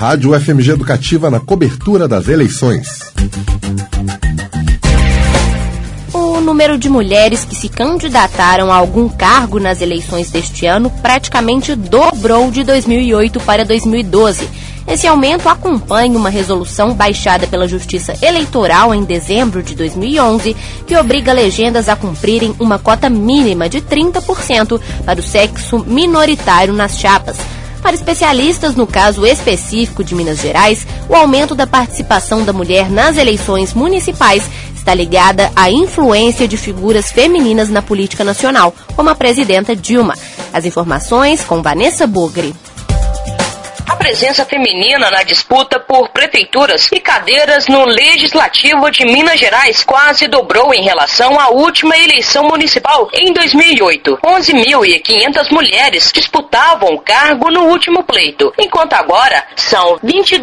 Rádio FMG Educativa na cobertura das eleições. O número de mulheres que se candidataram a algum cargo nas eleições deste ano praticamente dobrou de 2008 para 2012. Esse aumento acompanha uma resolução baixada pela Justiça Eleitoral em dezembro de 2011, que obriga legendas a cumprirem uma cota mínima de 30% para o sexo minoritário nas chapas. Para especialistas no caso específico de Minas Gerais, o aumento da participação da mulher nas eleições municipais está ligada à influência de figuras femininas na política nacional, como a presidenta Dilma. As informações com Vanessa Bugri. A presença feminina na disputa por prefeituras e cadeiras no Legislativo de Minas Gerais quase dobrou em relação à última eleição municipal em 2008. 11.500 mulheres disputavam o cargo no último pleito, enquanto agora são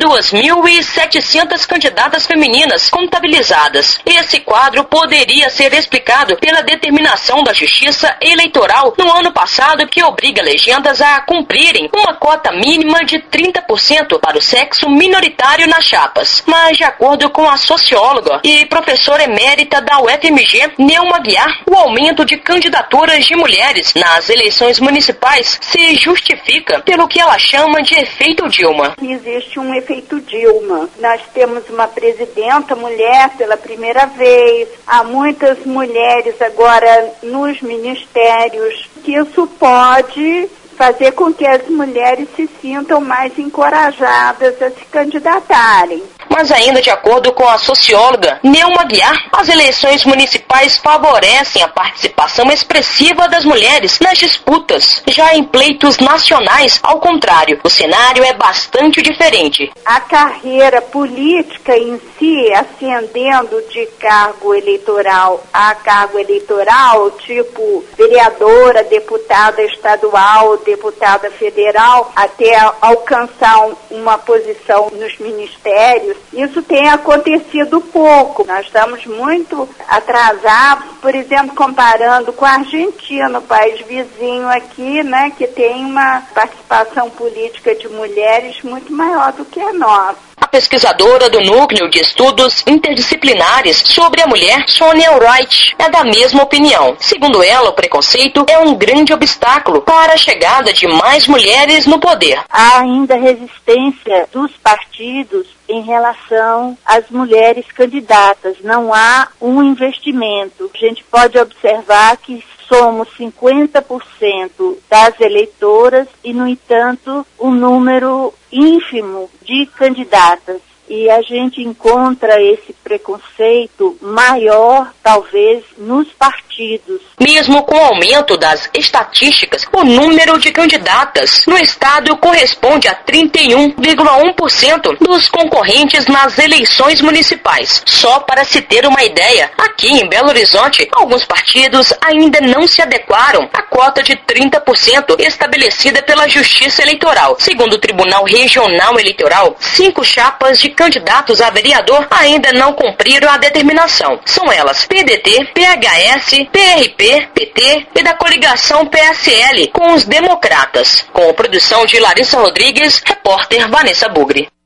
22.700 candidatas femininas contabilizadas. Esse quadro poderia ser explicado pela determinação da Justiça Eleitoral no ano passado, que obriga legendas a cumprirem uma cota mínima de 30% para o sexo minoritário nas chapas. Mas, de acordo com a socióloga e professora emérita da UFMG, Neuma Aguiar, o aumento de candidaturas de mulheres nas eleições municipais se justifica pelo que ela chama de efeito Dilma. Existe um efeito Dilma. Nós temos uma presidenta mulher pela primeira vez, há muitas mulheres agora nos ministérios, que isso pode fazer com que as mulheres se sintam mais encorajadas a se candidatarem. Mas ainda de acordo com a socióloga Neuma Aguiar, as eleições municipais favorecem a participação expressiva das mulheres nas disputas. Já em pleitos nacionais, ao contrário, o cenário é bastante diferente. A carreira política em si, ascendendo de cargo eleitoral a cargo eleitoral, tipo vereadora, deputada estadual, deputada federal, até alcançar uma posição nos ministérios, isso tem acontecido pouco. Nós estamos muito atrasados, por exemplo, comparando com a Argentina, o país vizinho aqui, né, que tem uma participação política de mulheres muito maior do que a nossa. A pesquisadora do Núcleo de Estudos Interdisciplinares sobre a Mulher, Sônia Wright, é da mesma opinião. Segundo ela, o preconceito é um grande obstáculo para a chegada de mais mulheres no poder. Há ainda resistência dos partidos em relação às mulheres candidatas. Não há um investimento. A gente pode observar que somos 50% das eleitoras e, no entanto, um número ínfimo de candidatas. E a gente encontra esse preconceito maior, talvez, nos partidos. Mesmo com o aumento das estatísticas, o número de candidatas no estado corresponde a 31,1% dos concorrentes nas eleições municipais. Só para se ter uma ideia, aqui em Belo Horizonte, alguns partidos ainda não se adequaram à cota de 30% estabelecida pela Justiça Eleitoral. Segundo o Tribunal Regional Eleitoral, 5 chapas de candidatos a vereador ainda não cumpriram a determinação. São elas PDT, PHS, PRP, PT e da coligação PSL com os democratas. Com produção de Larissa Rodrigues, repórter Vanessa Bugri.